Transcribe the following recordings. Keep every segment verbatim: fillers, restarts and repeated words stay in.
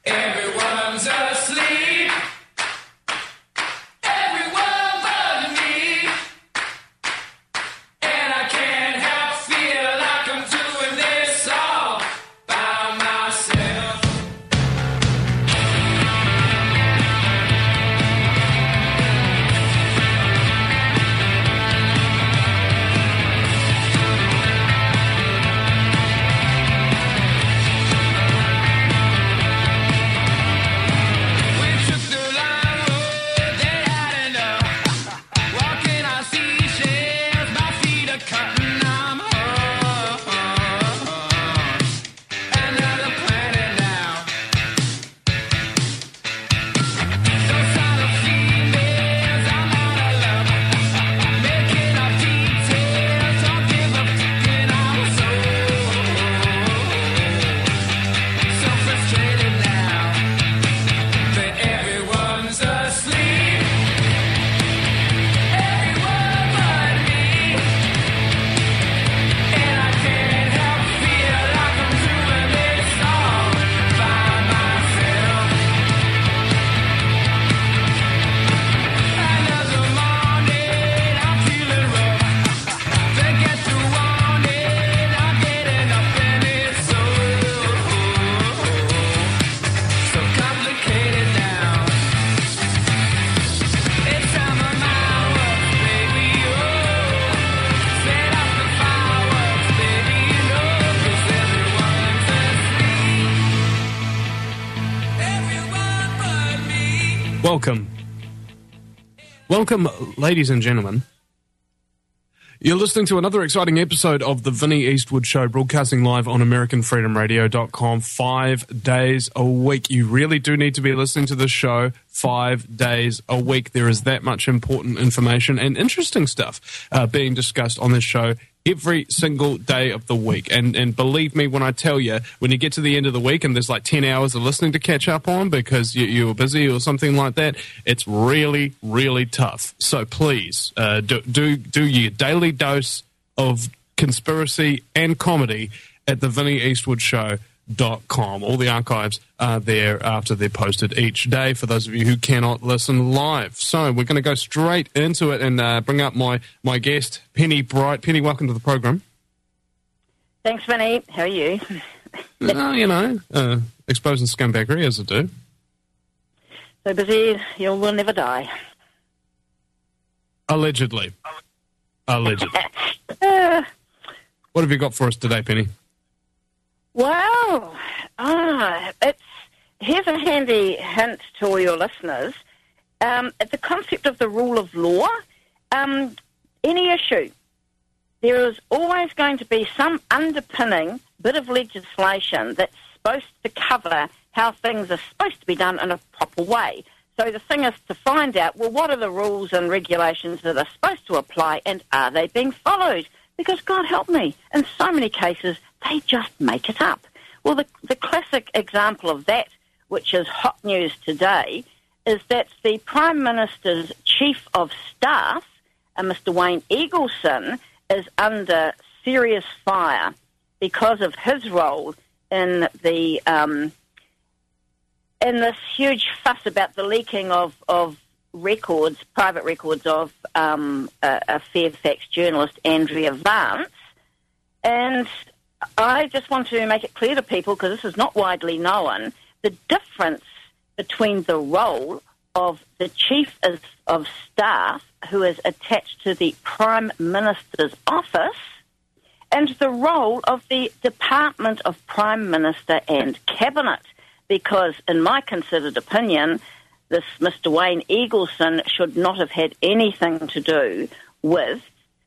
Everyone's asleep. Everyone but me. And I can't help feel like I'm doing this all by myself. Welcome. Welcome, ladies and gentlemen. You're listening to another exciting episode of the Vinnie Eastwood Show, broadcasting live on American Freedom Radio dot com five days a week. You really do need to be listening to this show five days a week. There is that much important information and interesting stuff uh, being discussed on this show every single day of the week. And and believe me when I tell you, when you get to the end of the week and there's like ten hours of listening to catch up on because you, you were busy or something like that, it's really, really tough. So please, uh, do, do, do your daily dose of conspiracy and comedy at the Vinnie Eastwood Show dot com. All the archives are there after they're posted each day for those of you who cannot listen live. So we're going to go straight into it and uh, bring up my, my guest, Penny Bright. Penny, welcome to the program. Thanks, Vinnie. How are you? Oh, you know, uh, exposing scumbaggery as I do. So busy, you will never die. Allegedly. Allegedly. uh, What have you got for us today, Penny? Well, ah, it's here's a handy hint to all your listeners. Um, the concept of the rule of law, um, any issue, there is always going to be some underpinning bit of legislation that's supposed to cover how things are supposed to be done in a proper way. So the thing is to find out, well, what are the rules and regulations that are supposed to apply and are they being followed? Because, God help me, in so many cases, they just make it up. Well, the, the classic example of that, which is hot news today, is that the Prime Minister's Chief of Staff, uh, Mister Wayne Eagleson, is under serious fire because of his role in the um, in this huge fuss about the leaking of, of records, private records of um, a, a Fairfax journalist, Andrea Vance. And I just want to make it clear to people, because this is not widely known, the difference between the role of the Chief of, of Staff, who is attached to the Prime Minister's office, and the role of the Department of Prime Minister and Cabinet. Because, in my considered opinion, this Mister Wayne Eagleson should not have had anything to do with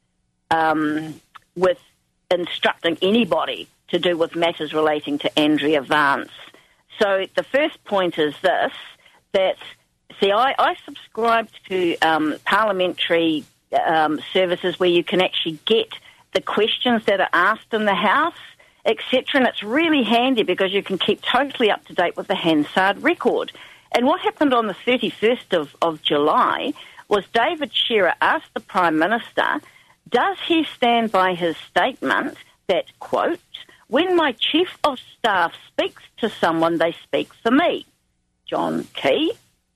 um, with instructing anybody to do with matters relating to Andrea Vance. So the first point is this, that, see, I, I subscribe to um, parliamentary um, services where you can actually get the questions that are asked in the House, et cetera, and it's really handy because you can keep totally up to date with the Hansard record. And what happened on the thirty-first of, of July was David Shearer asked the Prime Minister, does he stand by his statement that, quote, when my Chief of Staff speaks to someone, they speak for me? John Key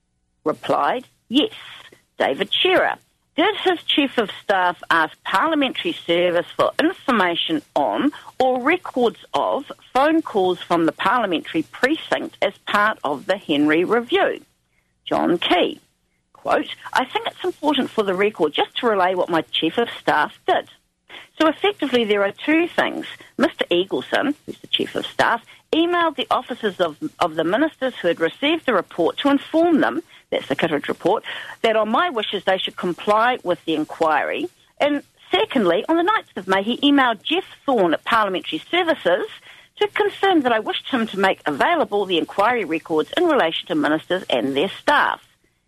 replied, yes. David Shearer, did his Chief of Staff ask Parliamentary Service for information on or records of phone calls from the Parliamentary Precinct as part of the Henry Review? John Key, quote, I think it's important for the record just to relay what my Chief of Staff did. So effectively there are two things. Mister Eagleson, who's the Chief of Staff, emailed the officers of, of the ministers who had received the report to inform them, that's the Kittredge report, that on my wishes they should comply with the inquiry. And secondly, on the ninth of May, he emailed Jeff Thorne at Parliamentary Services to confirm that I wished him to make available the inquiry records in relation to ministers and their staff.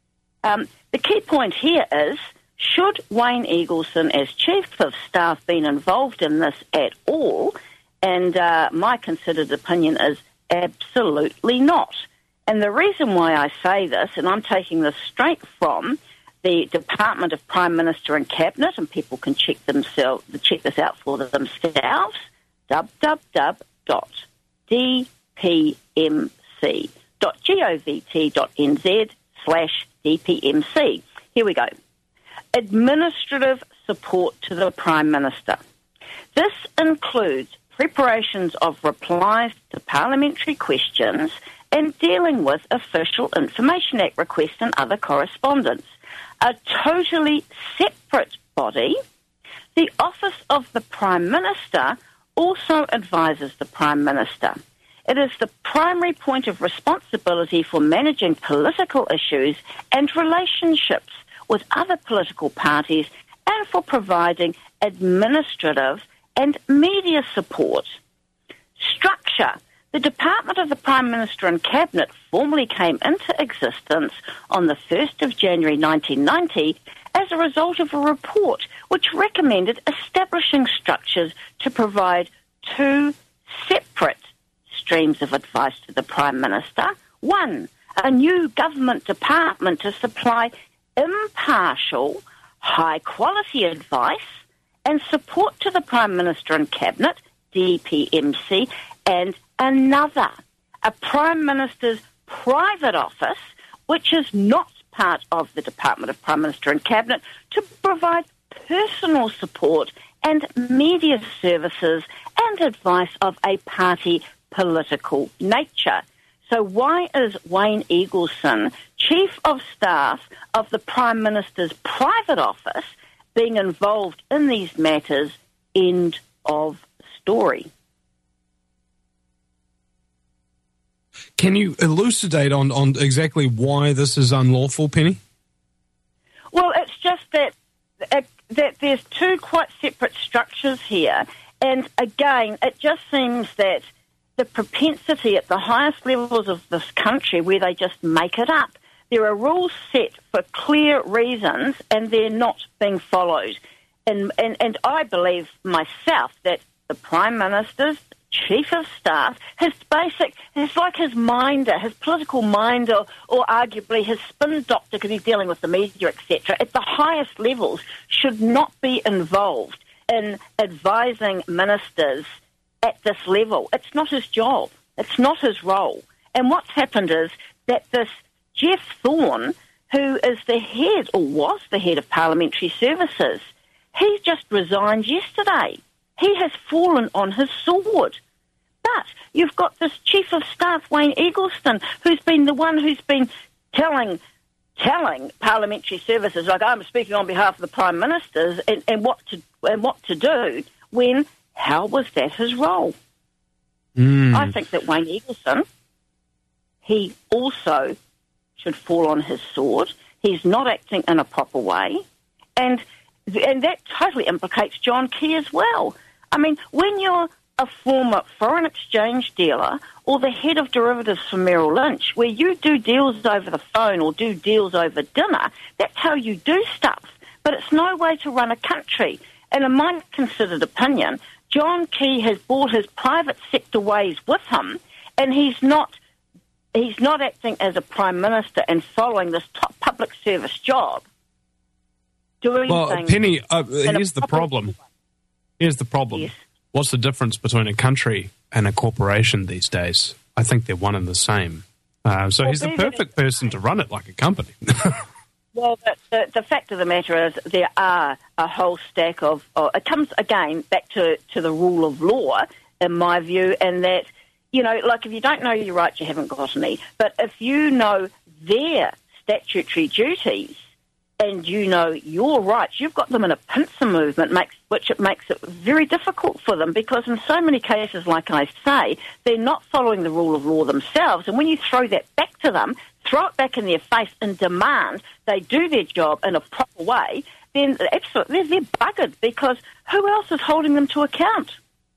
Um, the key point here is, should Wayne Eagleson, as Chief of Staff, been involved in this at all? And uh, my considered opinion is absolutely not. And the reason why I say this, and I'm taking this straight from the Department of Prime Minister and Cabinet, and people can check themselves, check this out for themselves, w w w dot d p m c dot govt dot n z slash d p m c. Here we go. Administrative support to the Prime Minister. This includes preparations of replies to parliamentary questions and dealing with Official Information Act requests and other correspondence. A totally separate body, the Office of the Prime Minister also advises the Prime Minister. It is the primary point of responsibility for managing political issues and relationships with other political parties and for providing administrative and media support. Structure. The Department of the Prime Minister and Cabinet formally came into existence on the first of January nineteen ninety as a result of a report which recommended establishing structures to provide two separate streams of advice to the Prime Minister. One, a new government department to supply impartial, high-quality advice and support to the Prime Minister and Cabinet, D P M C, and another, a Prime Minister's private office, which is not part of the Department of Prime Minister and Cabinet, to provide personal support and media services and advice of a party political nature. So why is Wayne Eagleson, Chief of Staff of the Prime Minister's private office, being involved in these matters? End of story. Can you elucidate on, on exactly why this is unlawful, Penny? Well, it's just that uh, that there's two quite separate structures here. And again, it just seems that the propensity at the highest levels of this country where they just make it up. There are rules set for clear reasons and they're not being followed. And, and, and I believe myself that the Prime Minister's Chief of Staff, his basic, it's like his minder, his political minder, or arguably his spin doctor because he's dealing with the media, et cetera, at the highest levels should not be involved in advising ministers at this level. It's not his job. It's not his role. And what's happened is that this Jeff Thorne, who is the head, or was the head of Parliamentary Services, he just resigned yesterday. He has fallen on his sword. But you've got this Chief of Staff, Wayne Eagleson, who's been the one who's been telling telling Parliamentary Services, like I'm speaking on behalf of the Prime Ministers, and, and what to and what to do, when how was that his role? Mm. I think that Wayne Eagleson, he also should fall on his sword. He's not acting in a proper way. And and that totally implicates John Key as well. I mean, when you're a former foreign exchange dealer or the head of derivatives for Merrill Lynch, where you do deals over the phone or do deals over dinner, that's how you do stuff. But it's no way to run a country. And in my considered opinion, John Key has brought his private sector ways with him, and he's not he's not acting as a Prime Minister and following this top public service job. Doing well, things Penny, uh, here's the problem. Way. Here's the problem. Yes. What's the difference between a country and a corporation these days? I think they're one and the same. Uh, so Well, he's the be perfect that- person to run it like a company. Well, the, the, the fact of the matter is there are a whole stack of... Oh, it comes, again, back to, to the rule of law, in my view, and that, you know, like if you don't know your rights, you haven't got any. But if you know their statutory duties and you know your rights, you've got them in a pincer movement, makes, which it makes it very difficult for them because in so many cases, like I say, they're not following the rule of law themselves. And when you throw that back to them, throw it back in their face and demand they do their job in a proper way, then absolutely they're, they're buggered because who else is holding them to account?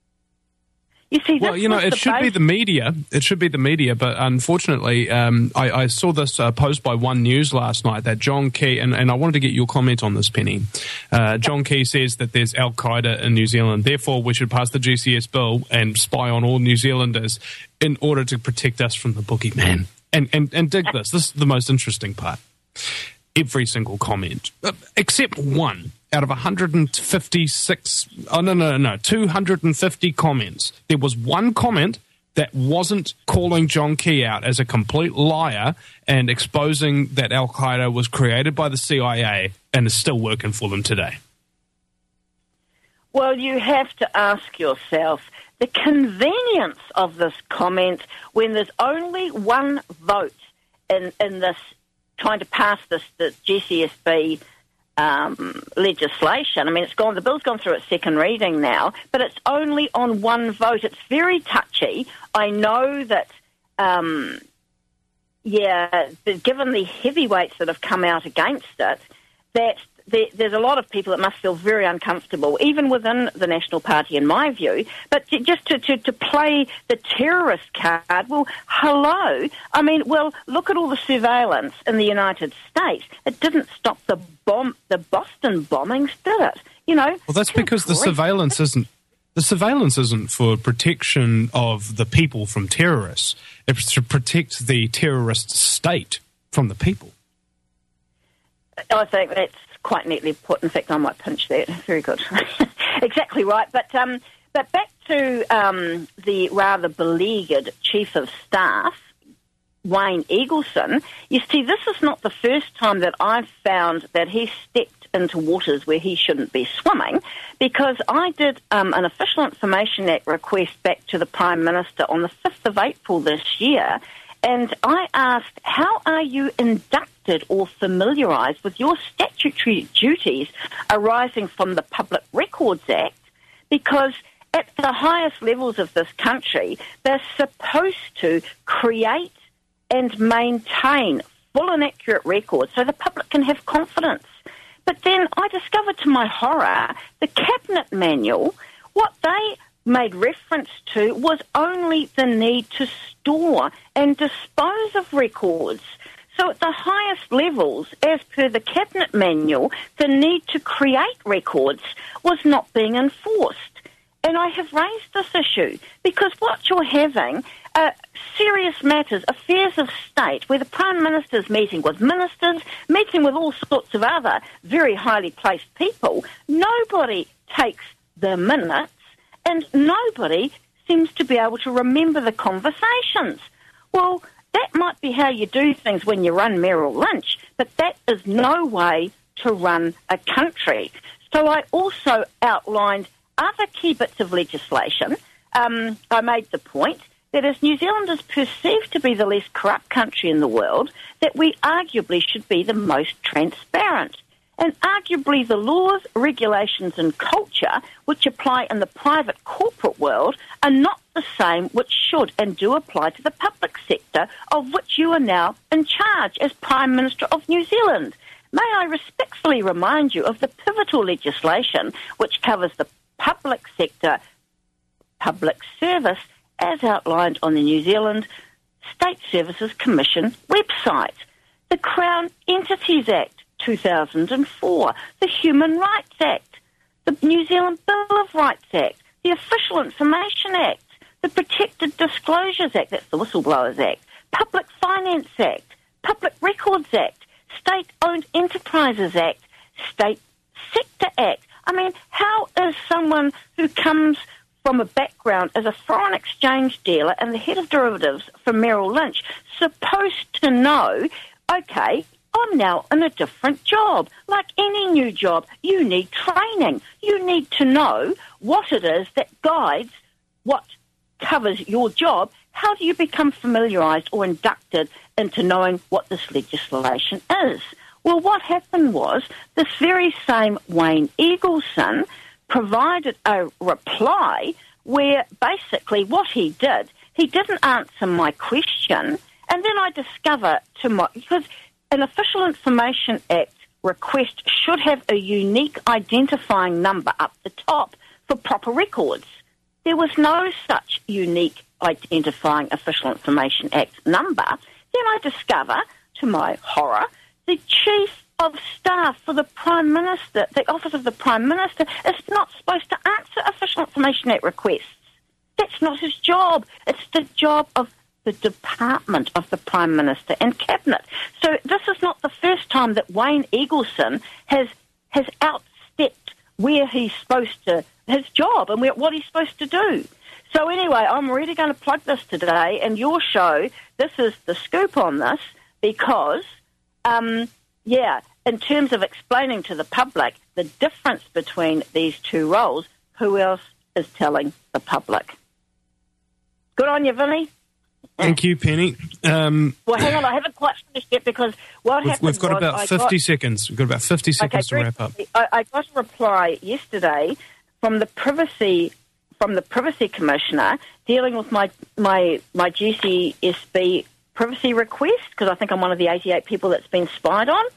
You see, well, you know, it should base. be the media. It should be the media, but unfortunately, um, I, I saw this uh, post by One News last night that John Key, and, and I wanted to get your comment on this, Penny. Uh, John Key says that there's Al Qaeda in New Zealand, therefore we should pass the G C S bill and spy on all New Zealanders in order to protect us from the boogeyman. And and and dig this. This is the most interesting part. Every single comment, except one out of one hundred fifty-six, oh, no, no, no, two hundred fifty comments. There was one comment that wasn't calling John Key out as a complete liar and exposing that Al Qaeda was created by the C I A and is still working for them today. Well, you have to ask yourself the convenience of this comment when there's only one vote in, in this trying to pass this the G C S B um, legislation. I mean, it's gone. The bill's gone through its second reading now, but it's only on one vote. It's very touchy. I know that, um, yeah, given the heavyweights that have come out against it, that there, there's a lot of people that must feel very uncomfortable, even within the National Party, in my view. But to, just to, to, to play the terrorist card, well, hello. I mean, well, look at all the surveillance in the United States. It didn't stop the bomb, the Boston bombings, did it? You know. Well, that's because the surveillance isn't. The surveillance isn't for protection of the people from terrorists. It's to protect the terrorist state from the people. I think that's quite neatly put. In fact, I might pinch that. Very good. Exactly right. But um, but back to um, the rather beleaguered Chief of Staff, Wayne Eagleson. You see, this is not the first time that I've found that he stepped into waters where he shouldn't be swimming, because I did um, an Official Information Act request back to the Prime Minister on the fifth of April this year, and I asked, how are you inducted or familiarised with your statutory duties arising from the Public Records Act? Because at the highest levels of this country, they're supposed to create and maintain full and accurate records so the public can have confidence. But then I discovered to my horror, the Cabinet Manual, what they made reference to was only the need to store and dispose of records. So at the highest levels, as per the Cabinet Manual, the need to create records was not being enforced. And I have raised this issue because what you're having are serious matters, affairs of state, where the Prime Minister's meeting with ministers, meeting with all sorts of other very highly placed people. Nobody takes the minutes, and nobody seems to be able to remember the conversations. Well, that might be how you do things when you run Merrill Lynch, but that is no way to run a country. So I also outlined other key bits of legislation. Um, I made the point that as New Zealand is perceived to be the least corrupt country in the world, that we arguably should be the most transparent. And arguably the laws, regulations and culture which apply in the private corporate world are not the same which should and do apply to the public sector, of which you are now in charge as Prime Minister of New Zealand. May I respectfully remind you of the pivotal legislation which covers the public sector public service as outlined on the New Zealand State Services Commission website. The Crown Entities Act two thousand four, the Human Rights Act, the New Zealand Bill of Rights Act, the Official Information Act, the Protected Disclosures Act, that's the Whistleblowers Act, Public Finance Act, Public Records Act, State-Owned Enterprises Act, State Sector Act. I mean, how is someone who comes from a background as a foreign exchange dealer and the head of derivatives for Merrill Lynch, supposed to know, okay, I'm now in a different job. Like any new job, you need training. You need to know what it is that guides what covers your job. How do you become familiarised or inducted into knowing what this legislation is? Well, what happened was this very same Wayne Eagleson provided a reply where basically what he did, he didn't answer my question, and then I discover to my, because an Official Information Act request should have a unique identifying number up the top for proper records. There was no such unique identifying Official Information Act number. Then I discover, to my horror, the Chief of Staff for the Prime Minister, the Office of the Prime Minister, is not supposed to answer Official Information Act requests. That's not his job. It's the job of the Department of the Prime Minister and Cabinet. So this is not the first time that Wayne Eagleson has has outstepped where he's supposed to, his job and where, what he's supposed to do. So anyway, I'm really going to plug this today, and your show, this is the scoop on this, because, um, yeah, in terms of explaining to the public the difference between these two roles, who else is telling the public? Good on you, Vinny. Thank you, Penny. Um, well, hang on, I haven't quite finished yet, because what we've, happened we've got was about I fifty got, seconds. We've got about fifty seconds okay, to wrap up. I, I got a reply yesterday from the privacy from the privacy commissioner dealing with my my my G C S B privacy request, because I think I'm one of the eighty-eight people that's been spied on.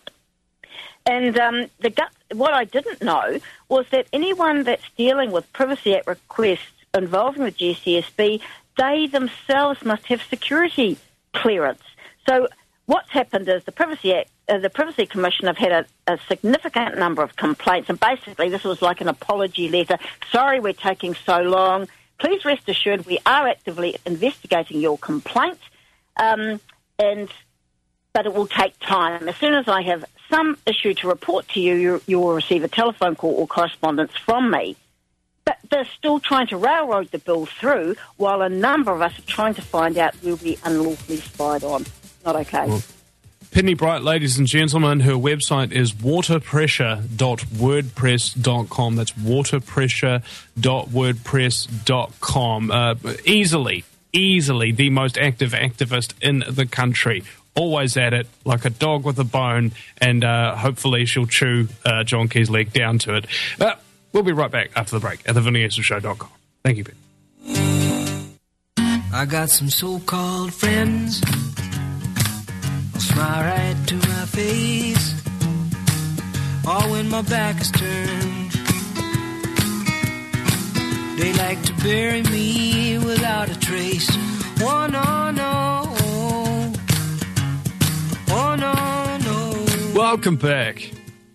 And um, the gut, what I didn't know was that anyone that's dealing with Privacy Act requests involving the G C S B, they themselves must have security clearance. So what's happened is the Privacy Act, uh, the Privacy Commission have had a, a significant number of complaints, and basically this was like an apology letter. Sorry we're taking so long. Please rest assured we are actively investigating your complaint, um, and but it will take time. As soon as I have some issue to report to you, you, you will receive a telephone call or correspondence from me. But they're still trying to railroad the bill through, while a number of us are trying to find out who we unlawfully spied on. Not okay. Well, Penny Bright, ladies and gentlemen, her website is waterpressure dot wordpress dot com. That's waterpressure dot wordpress dot com. Uh, easily, easily the most active activist in the country. Always at it, like a dog with a bone, and uh, hopefully she'll chew uh, John Key's leg down to it. Uh, we'll be right back after the break at the vinny esther show dot com. Thank you, Ben. I got some so-called friends. I'll smile right to my face, all when my back is turned. They like to bury me without a trace. Oh, no, no. Oh, no, no. Welcome back.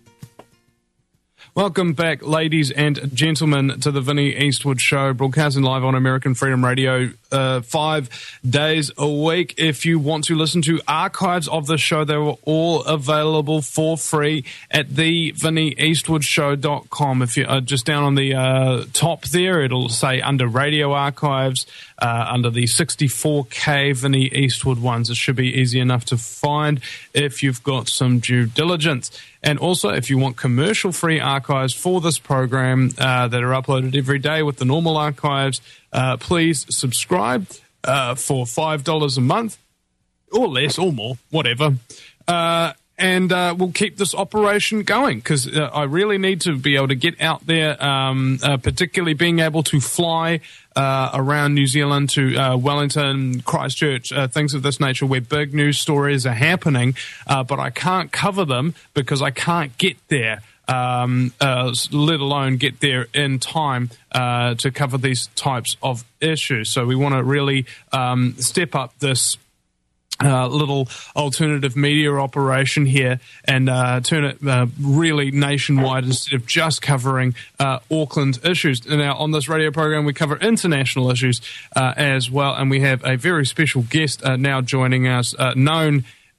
Welcome back, ladies and gentlemen, to the Vinny Eastwood Show, broadcasting live on American Freedom Radio uh, five days a week. If you want to listen to archives of the show, they were all available for free at the vinny eastwood show dot com. If you're uh, just down on the uh, top there, it'll say under radio archives, uh, under the sixty-four K Vinny Eastwood ones. It should be easy enough to find if you've got some due diligence. And also, if you want commercial-free archives for this program uh, that are uploaded every day with the normal archives, uh, please subscribe uh, for five dollars a month, or less, or more, whatever. Uh, and uh, we'll keep this operation going, because uh, I really need to be able to get out there, um, uh, particularly being able to fly uh, around New Zealand to uh, Wellington, Christchurch, uh, things of this nature where big news stories are happening, uh, but I can't cover them because I can't get there. Um, uh, let alone get there in time uh, to cover these types of issues. So we want to really um, step up this uh, little alternative media operation here and uh, turn it uh, really nationwide instead of just covering uh, Auckland issues. Now, on this radio program, we cover international issues uh, as well, and we have a very special guest uh, now joining us, uh, known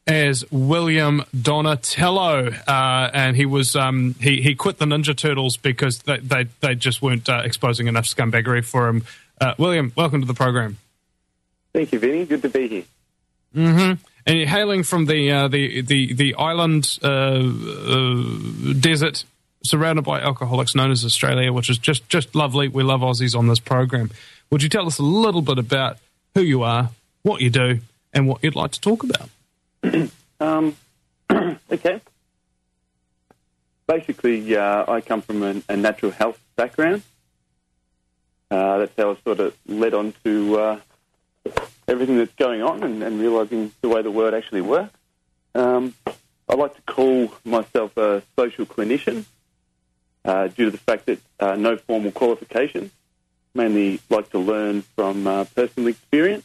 as William Donatello, uh, and he was um, he he quit the Ninja Turtles because they they, they just weren't uh, exposing enough scumbaggery for him. Uh, William, welcome to the program. Thank you, Vinny. Good to be here. Mm-hmm. And you're hailing from the uh, the the the island uh, uh, desert surrounded by alcoholics known as Australia, which is just just lovely. We love Aussies on this program. Would you tell us a little bit about who you are, what you do, and what you'd like to talk about? um, okay. Basically, uh, I come from a, a natural health background. Uh, that's how I sort of led on to uh, everything that's going on and, and realising the way the world actually works. Um, I like to call myself a social clinician uh, due to the fact that uh, no formal qualifications, mainly like to learn from uh, personal experience.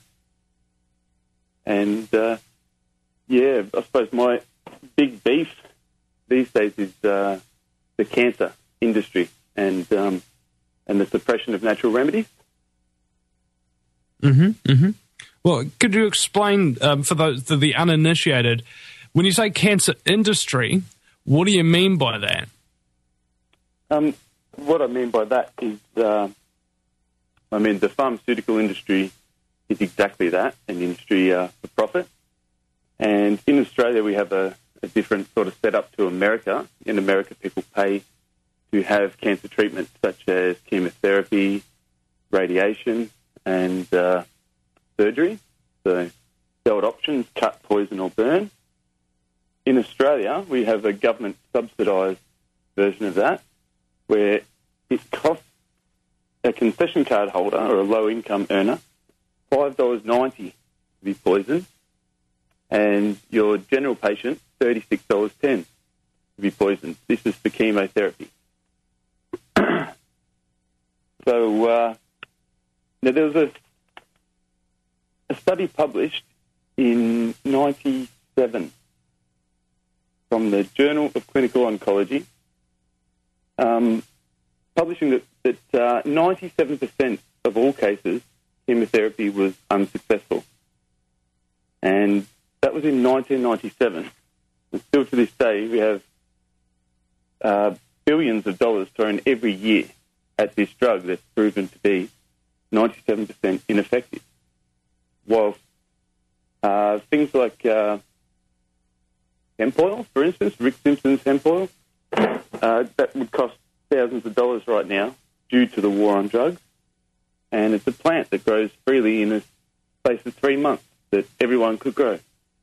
And, uh, yeah, I suppose my big beef these days is uh, the cancer industry and um, and the suppression of natural remedies. Mm-hmm, mm-hmm. Well, could you explain, um, for those for the uninitiated, when you say cancer industry, what do you mean by that? Um, what I mean by that is, uh, I mean, the pharmaceutical industry is exactly that, an industry uh, for profit. And in Australia, we have a, a different sort of setup to America. In America, people pay to have cancer treatment such as chemotherapy, radiation, and uh, surgery. So, failed options, cut, poison, or burn. In Australia, we have a government subsidised version of that, where it costs a concession card holder or a low-income earner five dollars ninety to be poisoned, and your general patient thirty-six dollars ten to be poisoned. This is for chemotherapy. so, uh, now there was a, a study published in ninety-seven from the Journal of Clinical Oncology, um, publishing that, that uh, ninety-seven percent of all cases, chemotherapy was unsuccessful. And that was in nineteen ninety-seven. And still to this day, we have uh, billions of dollars thrown every year at this drug that's proven to be ninety-seven percent ineffective. While uh, things like uh, hemp oil, for instance, Rick Simpson's hemp oil, uh, that would cost thousands of dollars right now due to the war on drugs. And it's a plant that grows freely in a space of three months that everyone could grow.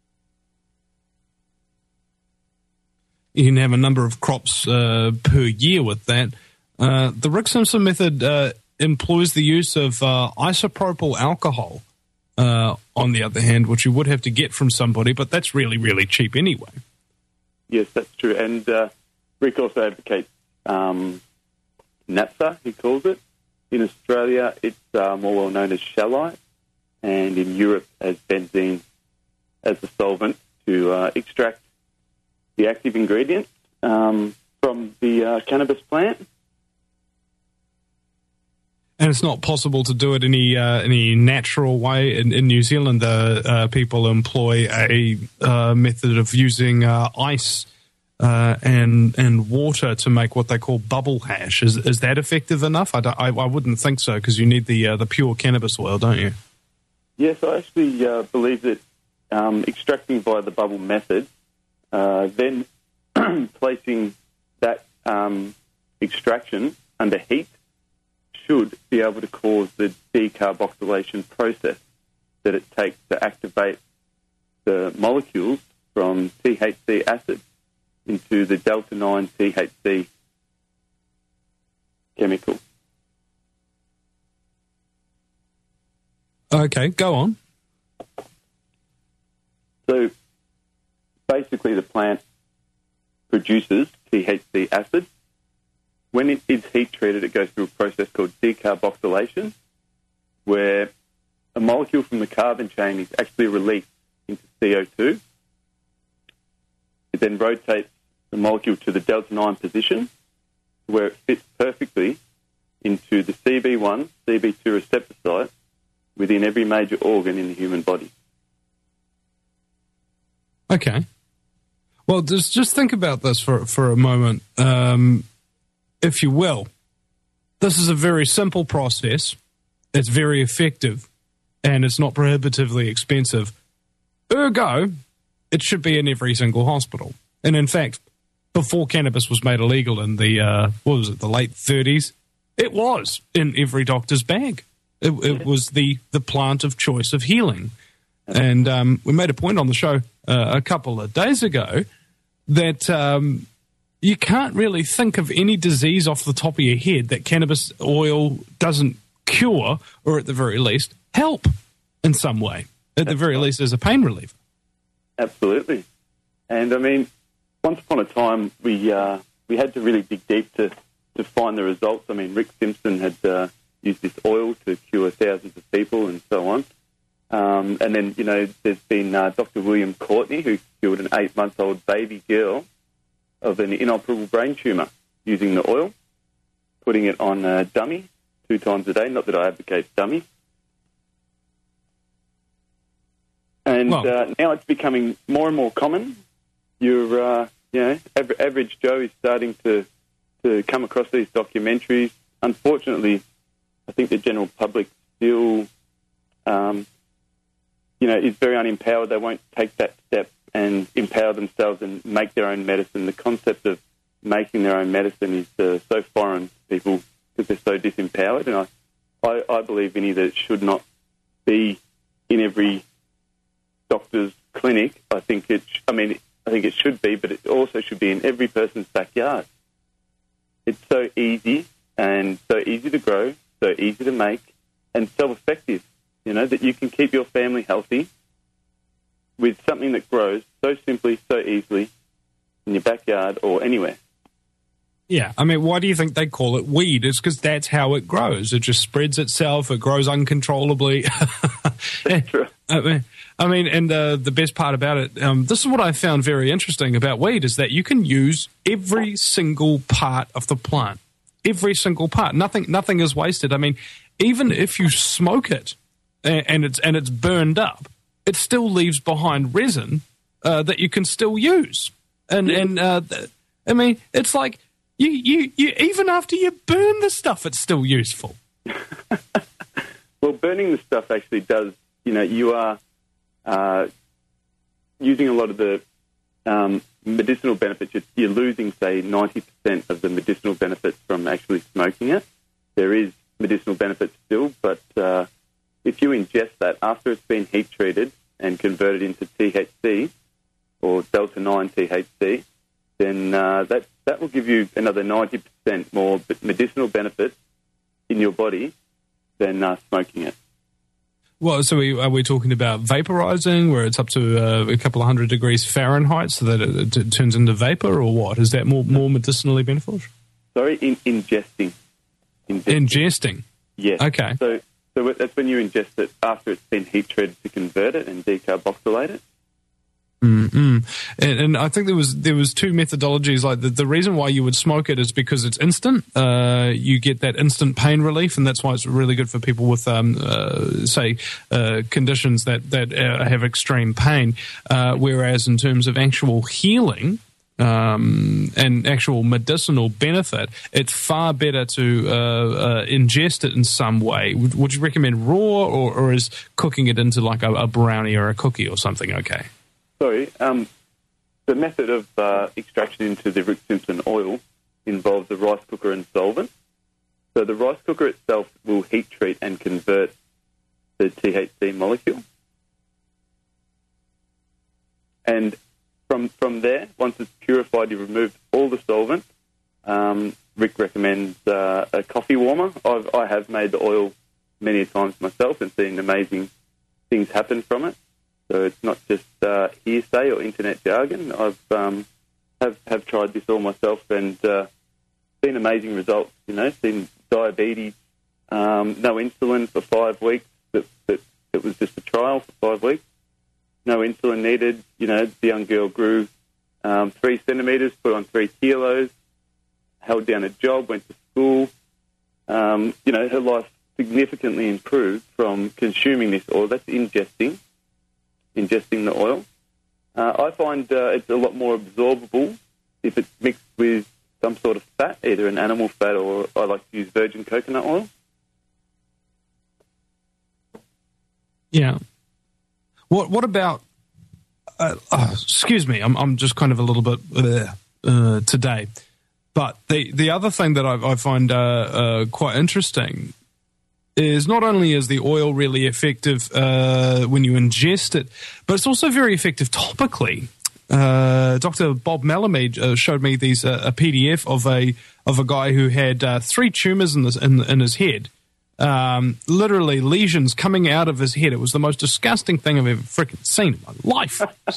You can have a number of crops uh, per year with that. Uh, the Rick Simpson method uh, employs the use of uh, isopropyl alcohol, uh, on the other hand, which you would have to get from somebody, but that's really, really cheap anyway. Yes, that's true. And uh, Rick also advocates um, naphtha, he calls it. In Australia, it's uh, more well known as shallite, and in Europe as benzene as the solvent to uh, extract the active ingredient um, from the uh, cannabis plant. And it's not possible to do it any uh, any natural way. In, in New Zealand, uh, uh, people employ a uh, method of using uh, ice uh, and and water to make what they call bubble hash. Is is that effective enough? I, don't, I, I wouldn't think so, because you need the uh, the pure cannabis oil, don't you? Yes, I actually uh, believe that um, extracting via the bubble method, uh, then placing that um, extraction under heat, should be able to cause the decarboxylation process that it takes to activate the molecules from T H C acid into the delta nine T H C chemical. Okay, go on. So basically the plant produces T H C acid. When it is heat treated, it goes through a process called decarboxylation, where a molecule from the carbon chain is actually released into C O two. It then rotates the molecule to the delta nine position, where it fits perfectly into the C B one, C B two receptor site within every major organ in the human body. Okay. Well, just just think about this for for a moment, um, if you will. This is a very simple process. It's very effective, and it's not prohibitively expensive. Ergo, it should be in every single hospital. And in fact, before cannabis was made illegal in the uh, what was it, the late thirties, it was in every doctor's bag. It, it was the the plant of choice of healing. And um, we made a point on the show uh, a couple of days ago that um, you can't really think of any disease off the top of your head that cannabis oil doesn't cure, or at the very least help in some way. At the very least as a pain reliever. Absolutely. And I mean, once upon a time, we uh, we had to really dig deep to, to find the results. I mean, Rick Simpson had uh, used this oil to cure thousands of people and so on. Um, and then, you know, there's been uh, Doctor William Courtney, who cured an eight-month-old baby girl of an inoperable brain tumour using the oil, putting it on a dummy two times a day. Not that I advocate dummy. And Well, uh, now it's becoming more and more common. You're, uh, you know, aver- average Joe is starting to, to come across these documentaries. Unfortunately, I think the general public still, um, you know, is very unempowered. They won't take that step and empower themselves and make their own medicine. The concept of making their own medicine is uh, so foreign to people because they're so disempowered. And I, I, I believe, Vinny, that it should not be in every doctor's clinic. I think it. I mean, I think it should be, but it also should be in every person's backyard. It's so easy and so easy to grow, so easy to make, and so effective. You know, that you can keep your family healthy with something that grows so simply, so easily in your backyard or anywhere. Yeah, I mean, why do you think they call it weed? It's because that's how it grows. It just spreads itself. It grows uncontrollably. That's true. I mean, I mean, and uh, the best part about it, um, this is what I found very interesting about weed, is that you can use every single part of the plant. Every single part. Nothing, nothing is wasted. I mean, even if you smoke it and, and it's and it's burned up, it still leaves behind resin uh, that you can still use. And and uh, I mean, it's like you, you you even after you burn the stuff, it's still useful. Well, burning the stuff actually does. You know, you are uh, using a lot of the um, medicinal benefits. You're, you're losing, say, ninety percent of the medicinal benefits from actually smoking it. There is medicinal benefits still, but uh, if you ingest that after it's been heat treated and converted into T H C or delta nine T H C, then uh, that, that will give you another ninety percent more medicinal benefits in your body than uh, smoking it. Well, so we, are we talking about vaporizing, where it's up to uh, a couple of hundred degrees Fahrenheit, so that it, it turns into vapor, or what? Is that more more medicinally beneficial? Sorry, in, ingesting. Ingesting. Ingesting. Yes. Okay. So, so that's when you ingest it after it's been heat treated to convert it and decarboxylate it. Mm-mm. And, and I think there was there was two methodologies. Like the, the reason why you would smoke it is because it's instant. Uh, you get that instant pain relief, and that's why it's really good for people with, um, uh, say, uh, conditions that that uh, have extreme pain. Uh, whereas in terms of actual healing um, and actual medicinal benefit, it's far better to uh, uh, ingest it in some way. Would, would you recommend raw, or, or is cooking it into like a, a brownie or a cookie or something okay? Sorry, um, the method of uh, extraction into the Rick Simpson oil involves the rice cooker and solvent. So the rice cooker itself will heat treat and convert the T H C molecule. And from from there, once it's purified, you remove all the solvent. Um, Rick recommends uh, a coffee warmer. I've, I have made the oil many times myself and seen amazing things happen from it. So it's not just uh, hearsay or internet jargon. I've um, have have tried this all myself and uh, seen amazing results. You know, seen diabetes, um, no insulin for five weeks. That, that it was just a trial for five weeks. No insulin needed. You know, the young girl grew um, three centimetres, put on three kilos, held down a job, went to school. Um, you know, her life significantly improved from consuming this oil. That's ingesting. ingesting the oil. Uh, I find uh, it's a lot more absorbable if it's mixed with some sort of fat, either an animal fat or I like to use virgin coconut oil. Yeah. What What about? Uh, oh, excuse me, I'm I'm just kind of a little bit uh, uh, today. But the the other thing that I, I find uh, uh, quite interesting is not only is the oil really effective uh, when you ingest it, but it's also very effective topically. Uh, Doctor Bob Malamud uh, showed me these uh, a P D F of a of a guy who had uh, three tumors in this in, in his head. Um, literally lesions coming out of his head. It was the most disgusting thing I've ever freaking seen in my life. Oh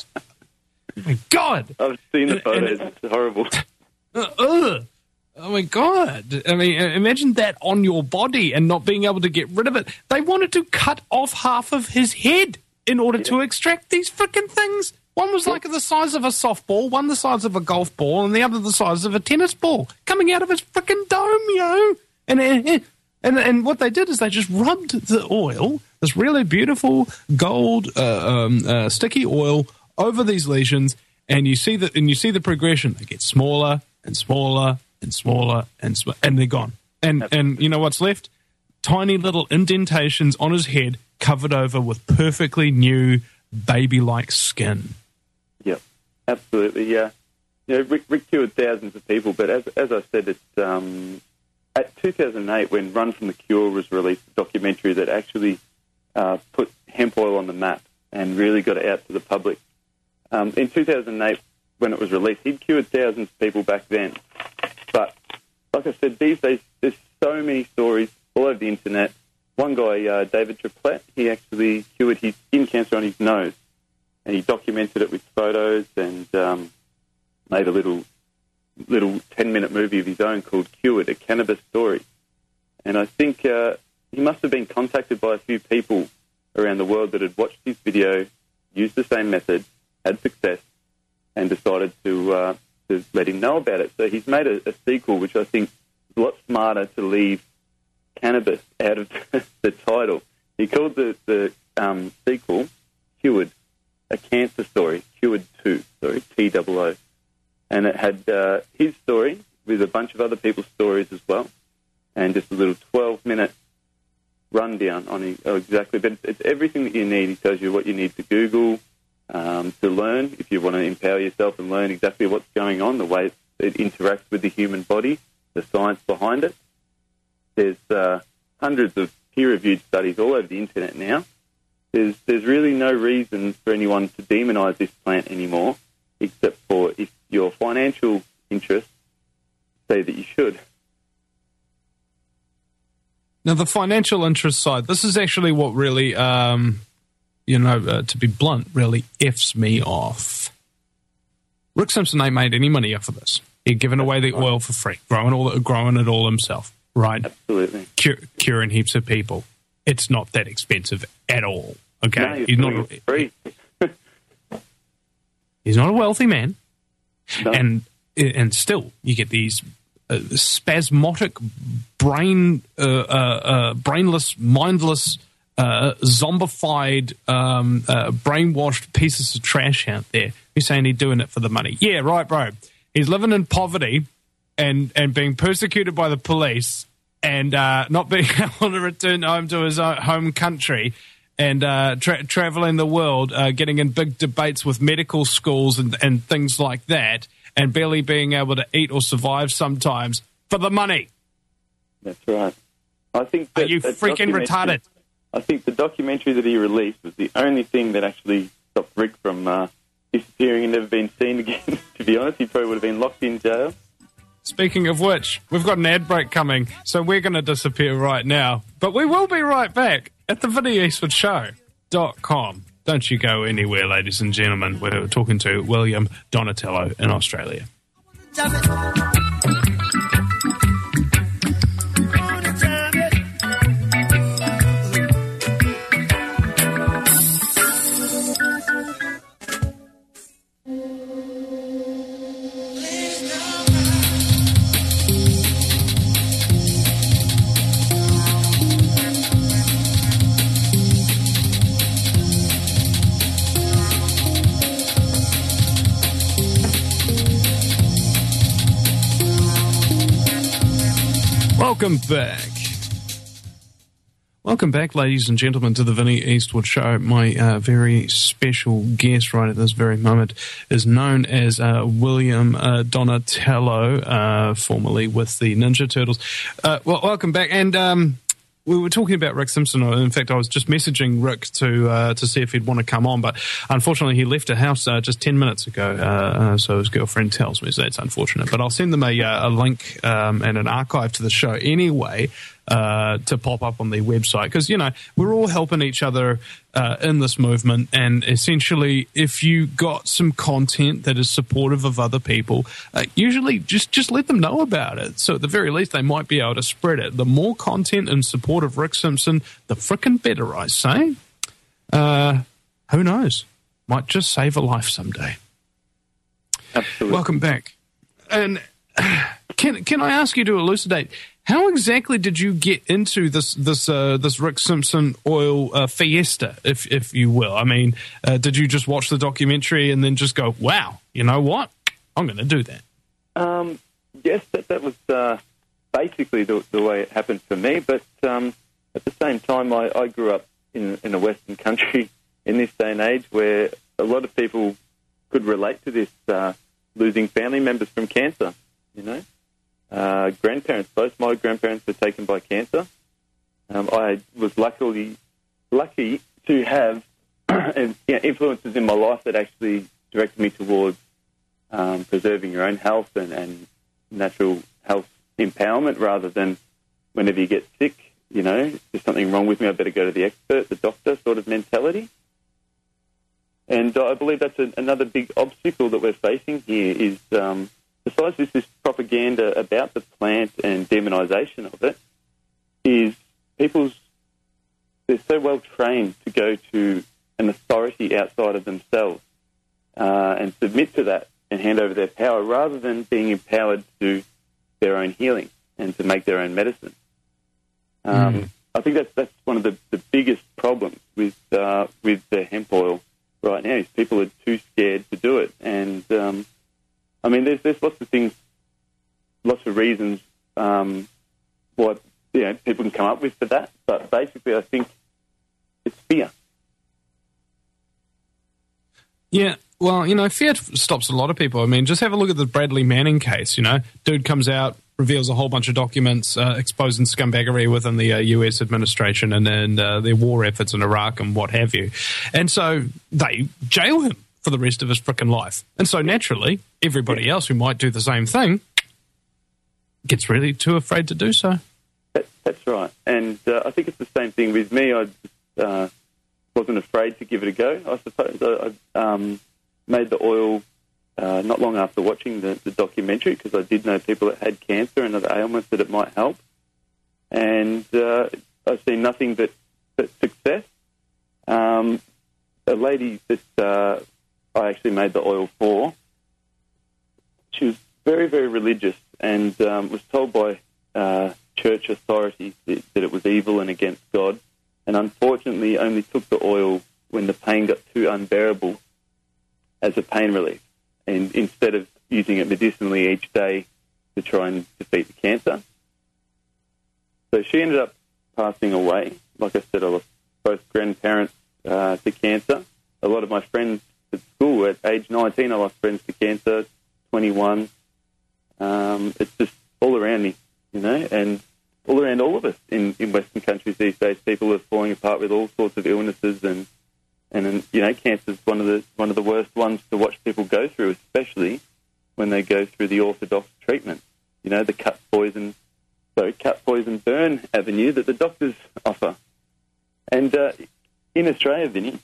my God. I've seen the And- photos. and- It's horrible. Uh, ugh. Oh my God. I mean, imagine that on your body and not being able to get rid of it. They wanted to cut off half of his head in order to extract these freaking things. One was like the size of a softball, one the size of a golf ball, and the other the size of a tennis ball coming out of his freaking dome, yo. And, and, and, and what they did is they just rubbed the oil, this really beautiful gold uh, um, uh, sticky oil, over these lesions, and you see the, and you see the progression. They get smaller and smaller and smaller and sm- and they're gone. And and you know what's left? Tiny little indentations on his head covered over with perfectly new baby-like skin. Yep, absolutely, yeah. You know, Rick, Rick cured thousands of people, but as as I said, it's, um, at two thousand eight, when Run from the Cure was released, a documentary that actually uh, put hemp oil on the map and really got it out to the public. Um, in two thousand eight, when it was released, he'd cured thousands of people back then. But like I said, these days, there's so many stories all over the internet. One guy, uh, David Triplett, he actually cured his skin cancer on his nose, and he documented it with photos and um, made a little little ten-minute movie of his own called Cured, a cannabis story. And I think uh, he must have been contacted by a few people around the world that had watched his video, used the same method, had success, and decided to uh, to let him know about it. So he's made a, a sequel, which I think is a lot smarter to leave cannabis out of the title. He called the, the um, sequel Cured, a cancer story, Cured two, sorry, T O O. And it had uh, his story with a bunch of other people's stories as well, and just a little twelve-minute rundown on exactly, but it's everything that you need. He tells you what you need to Google, um, to learn, if you want to empower yourself and learn exactly what's going on, the way it interacts with the human body, the science behind it. There's uh, hundreds of peer-reviewed studies all over the internet now. There's there's really no reason for anyone to demonise this plant anymore, except for if your financial interests say that you should. Now, the financial interest side, this is actually what really, um, you know, uh, to be blunt, really F's me off. Rick Simpson ain't made any money off of this. He'd given away the oil for free, growing all growing it all himself, right? Absolutely. Cure, curing heaps of people. It's not that expensive at all, okay? No, he's, not a, free. he's not a wealthy man. No. And and still, you get these uh, spasmodic, brain, uh, uh, uh, brainless, mindless, uh, zombified, um, uh, brainwashed pieces of trash out there who's saying he's doing it for the money. Yeah, right, bro. He's living in poverty and, and being persecuted by the police and uh, not being able to return home to his own home country and uh, tra- traveling the world, uh, getting in big debates with medical schools and, and things like that, and barely being able to eat or survive sometimes for the money. That's right. I think that Are you that freaking documentary- retarded? I think the documentary that he released was the only thing that actually stopped Rick from uh, disappearing and never being seen again. To be honest, he probably would have been locked in jail. Speaking of which, we've got an ad break coming, so we're going to disappear right now. But we will be right back at the Vinnie Eastwood Show dot com. Don't you go anywhere, ladies and gentlemen. We're talking to William Donatello in Australia. Welcome back. Welcome back, ladies and gentlemen, to the Vinnie Eastwood Show. My uh, very special guest right at this very moment is known as uh, William uh, Donatello, uh, formerly with the Ninja Turtles. Uh, well, welcome back. And um, we were talking about Rick Simpson. In fact, I was just messaging Rick to uh, to see if he'd want to come on, but unfortunately he left the house uh, just ten minutes ago, uh, uh, so his girlfriend tells me, so that's unfortunate. But I'll send them a, uh, a link um, and an archive to the show anyway, Uh, to pop up on their website, because, you know, we're all helping each other uh, in this movement, and essentially if you got some content that is supportive of other people, uh, usually just, just let them know about it, so at the very least they might be able to spread it. The more content in support of Rick Simpson, the frickin' better, I say. Uh, who knows? Might just save a life someday. Absolutely. Welcome back. And can can I ask you to elucidate, how exactly did you get into this this uh, this Rick Simpson oil uh, fiesta, if if you will? I mean, uh, did you just watch the documentary and then just go, "Wow, you know what? I'm going to do that"? Um, yes, that that was uh, basically the, the way it happened for me. But um, at the same time, I, I grew up in in a Western country in this day and age where a lot of people could relate to this, uh, losing family members from cancer. You know. Uh, grandparents, both my grandparents were taken by cancer. Um, I was luckily lucky to have and, you know, influences in my life that actually directed me towards um, preserving your own health and, and natural health empowerment, rather than whenever you get sick, you know, there's something wrong with me, I better go to the expert, the doctor sort of mentality. And uh, I believe that's a, another big obstacle that we're facing here is... Um, Besides this, this propaganda about the plant and demonisation of it, is people's, they're so well trained to go to an authority outside of themselves uh, and submit to that and hand over their power, rather than being empowered to do their own healing and to make their own medicine. Um, mm. I think that's that's one of the, the biggest problems with uh, with the hemp oil right now, is people are too scared to do it. And um, I mean, there's there's lots of things, lots of reasons um, why, you know, people can come up with for that. But basically, I think it's fear. Yeah, well, you know, fear stops a lot of people. I mean, just have a look at the Bradley Manning case. You know, dude comes out, reveals a whole bunch of documents uh, exposing scumbaggery within the uh, U S administration and, and uh, their war efforts in Iraq and what have you. And so they jail him for the rest of his frickin' life. And so naturally, everybody else who might do the same thing gets really too afraid to do so. That, that's right. And uh, I think it's the same thing with me. I uh, wasn't afraid to give it a go, I suppose. I, I um, made the oil uh, not long after watching the, the documentary, because I did know people that had cancer and other ailments that it might help. And uh, I've seen nothing but, but success. Um, a lady that... Uh, I actually made the oil for. She was very, very religious and um, was told by uh, church authorities that, that it was evil and against God, and unfortunately only took the oil when the pain got too unbearable as a pain relief, and instead of using it medicinally each day to try and defeat the cancer. So she ended up passing away. Like I said, I lost both grandparents uh, to cancer. A lot of my friends at school, at age nineteen, I lost friends to cancer, twenty-one. Um, it's just all around me, you know, and all around all of us in, in Western countries these days. People are falling apart with all sorts of illnesses, and and you know, cancer is one of the one of the worst ones to watch people go through, especially when they go through the orthodox treatment. You know, the cut poison, sorry, cut poison burn avenue that the doctors offer. And uh, in Australia, Vinny,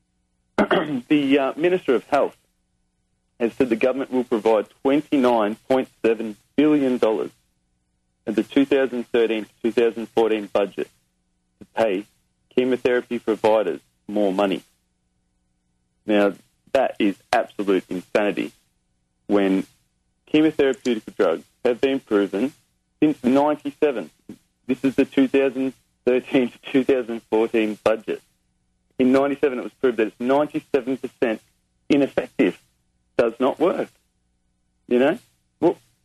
the uh, Minister of Health has said the government will provide twenty-nine point seven billion dollars of the two thousand thirteen to two thousand fourteen budget to pay chemotherapy providers more money. Now, that is absolute insanity when chemotherapeutic drugs have been proven since ninety-seven. This is the two thousand thirteen to two thousand fourteen budget. In ninety-seven, it was proved that it's ninety-seven percent ineffective, does not work. You know? Well,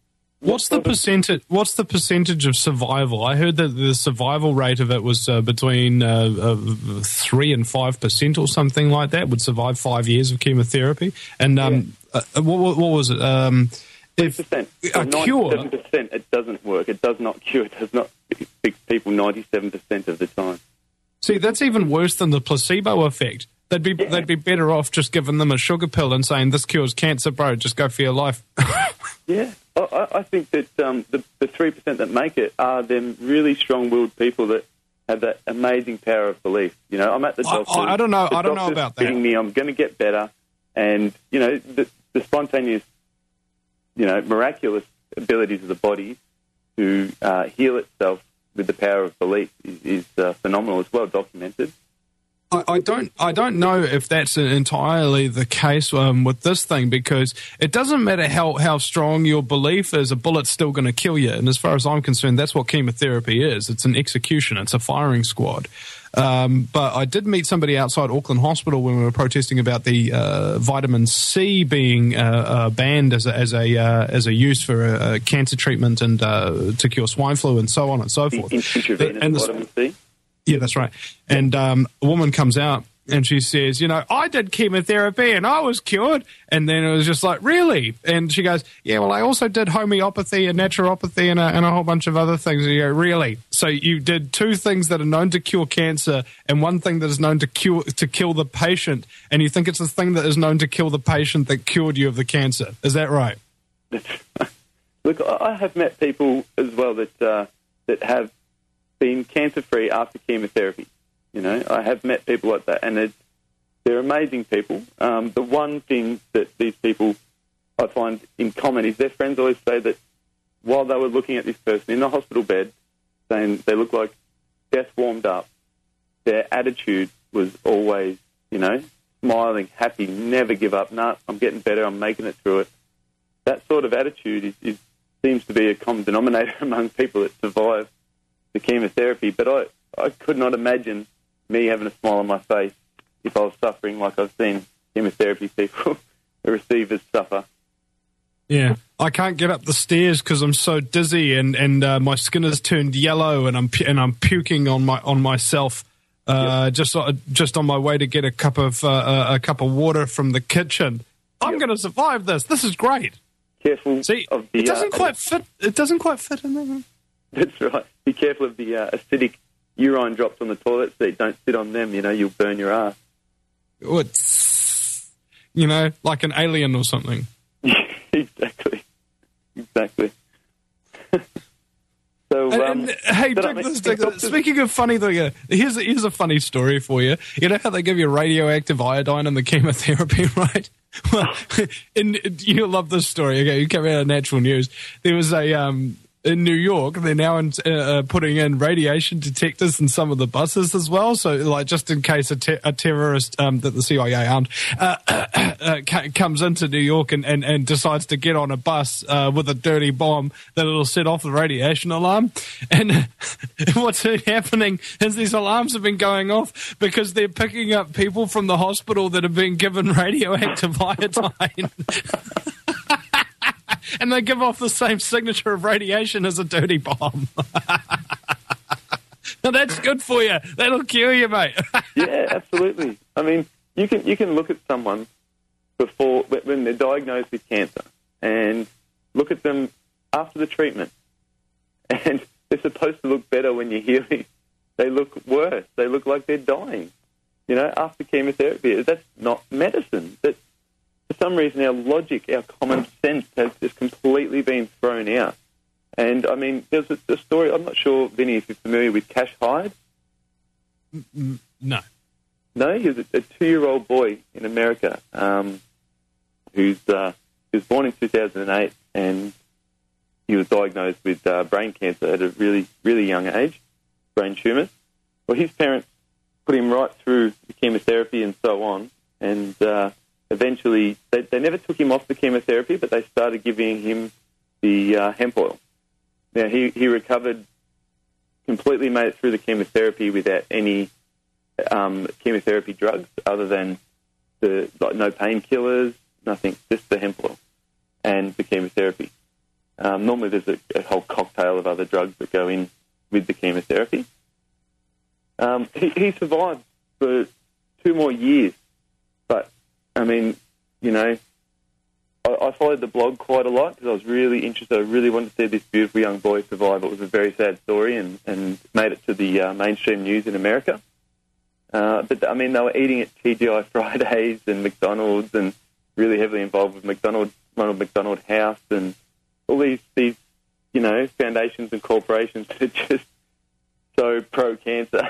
What's the percentage? What's the percentage of survival? I heard that the survival rate of it was uh, between uh, uh, three and five percent, or something like that. Would survive five years of chemotherapy. And um, yeah. uh, what, what was it? Um, if percent. a cure, ninety-seven percent, it doesn't work. It does not cure. It does not fix people ninety-seven percent of the time. See, that's even worse than the placebo effect. They'd be Yeah. they'd be better off just giving them a sugar pill and saying, "This cures cancer, bro. Just go for your life." Yeah, I, I think that um, the the three percent that make it are them really strong-willed people that have that amazing power of belief. You know, I'm at the I- doctor. I don't know- the I don't know doctor's about that. feeding me, I'm going to get better, and you know, the, the spontaneous, you know, miraculous abilities of the body to uh, heal itself with the power of belief is, is uh, phenomenal as well, documented. I, I don't. I don't know if that's entirely the case um, with this thing, because it doesn't matter how, how strong your belief is. A bullet's still going to kill you, and as far as I'm concerned, that's what chemotherapy is. It's an execution. It's a firing squad. Um, but I did meet somebody outside Auckland Hospital when we were protesting about the uh, vitamin C being uh, uh, banned as a as a uh, as a use for uh, cancer treatment and uh, to cure swine flu and so on and so The forth. intravenous And the- vitamin C. Yeah, that's right. And um, a woman comes out and she says, you know, I did chemotherapy and I was cured. And then it was just like, really? And she goes, yeah, well, I also did homeopathy and naturopathy and a, and a whole bunch of other things. And you go, really? So you did two things that are known to cure cancer and one thing that is known to cure to kill the patient, and you think it's the thing that is known to kill the patient that cured you of the cancer. Is that right? Look, I I have met people as well that uh, that have been cancer-free after chemotherapy. You know, I have met people like that, and it's, they're amazing people. Um, the one thing that these people I find in common is their friends always say that while they were looking at this person in the hospital bed, saying they look like death warmed up, their attitude was always, you know, smiling, happy, never give up. No, I'm getting better, I'm making it through it. That sort of attitude is, is, seems to be a common denominator among people that survive the chemotherapy. But I, I could not imagine me having a smile on my face if I was suffering like I've seen chemotherapy people, the receivers, suffer. Yeah, I can't get up the stairs because I'm so dizzy, and and uh, my skin has turned yellow, and I'm pu- and I'm puking on my on myself. Uh, yep. Just uh, just on my way to get a cup of uh, a cup of water from the kitchen. I'm Yep. going to survive this. This is great. Careful See, of the... it doesn't uh, quite fit. It doesn't quite fit in there. That's right. Be careful of the uh, acidic urine drops on the toilet seat. Don't sit on them, you know, you'll burn your ass. Oh, it's, you know, like an alien or something. Exactly. Exactly. So, And, um, and, hey, but I dig mean, this, dig this. doctors- Speaking of funny thing, uh, here's a, here's a funny story for you. You know how they give you radioactive iodine in the chemotherapy, right? Well, in, you'll love this story. Okay, you come out of Natural News. There was a um, in New York. They're now in, uh, putting in radiation detectors in some of the buses as well. So, like, just in case a, te- a terrorist um, that the C I A armed uh, uh, c- comes into New York and, and, and decides to get on a bus uh, with a dirty bomb, that it'll set off the radiation alarm. And what's happening is these alarms have been going off because they're picking up people from the hospital that have been given radioactive iodine. And they give off the same signature of radiation as a dirty bomb. Now that's good for you. That'll cure you, mate. Yeah, absolutely. I mean, you can you can look at someone before when they're diagnosed with cancer and look at them after the treatment, and they're supposed to look better when you're healing. They look worse. They look like they're dying. You know, after chemotherapy, that's not medicine. That for some reason our logic, our common sense has just completely been thrown out. And, I mean, there's a, a story, I'm not sure, Vinny, if you're familiar with Cash Hyde. No. No, he was a, a two-year-old boy in America um, who's uh, he was born in two thousand eight, and he was diagnosed with uh, brain cancer at a really, really young age, brain tumours. Well, his parents put him right through the chemotherapy and so on, and uh, eventually they, they never took him off the chemotherapy, but they started giving him the uh, hemp oil. Now, he, he recovered, completely made it through the chemotherapy without any um, chemotherapy drugs other than the like no painkillers, nothing, just the hemp oil and the chemotherapy. Um, normally there's a, a whole cocktail of other drugs that go in with the chemotherapy. Um, he, he survived for two more years. But, I mean, you know, I, I followed the blog quite a lot because I was really interested. I really wanted to see this beautiful young boy survive. It was a very sad story and, and made it to the uh, mainstream news in America. Uh, but, I mean, they were eating at T G I Fridays and McDonald's and really heavily involved with McDonald, Ronald McDonald House and all these, these, you know, foundations and corporations that are just so pro-cancer.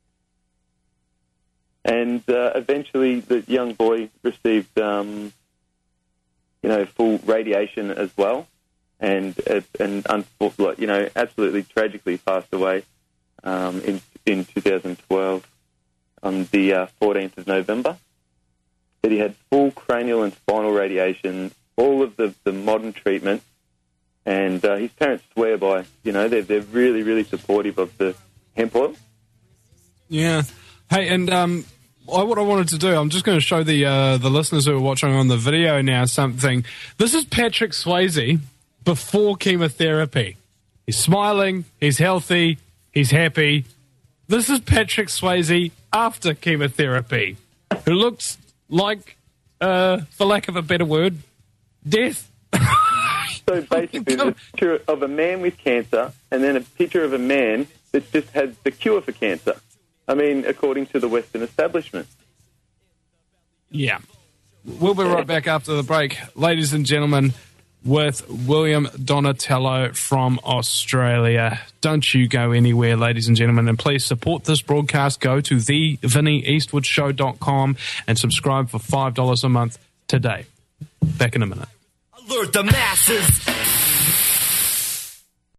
And uh, eventually the young boy received, um, you know, full radiation as well. And, uh, and unfortunately, you know, absolutely tragically passed away um, in, in two thousand twelve on the uh, fourteenth of November. But he had full cranial and spinal radiation, all of the, the modern treatment. And uh, his parents swear by, you know, they're, they're really, really supportive of the hemp oil. Yeah. Hey, and um, I, what I wanted to do, I'm just going to show the uh, the listeners who are watching on the video now something. This is Patrick Swayze before chemotherapy. He's smiling, he's healthy, he's happy. This is Patrick Swayze after chemotherapy, who looks like, uh, for lack of a better word, death. So basically, there's a picture of a man with cancer and then a picture of a man that just had the cure for cancer. I mean, according to the Western establishment. Yeah. We'll be right back after the break, ladies and gentlemen, with William Donatello from Australia. Don't you go anywhere, ladies and gentlemen, and please support this broadcast. Go to the vinnie eastwood show dot com and subscribe for five dollars a month today. Back in a minute. Alert the masses.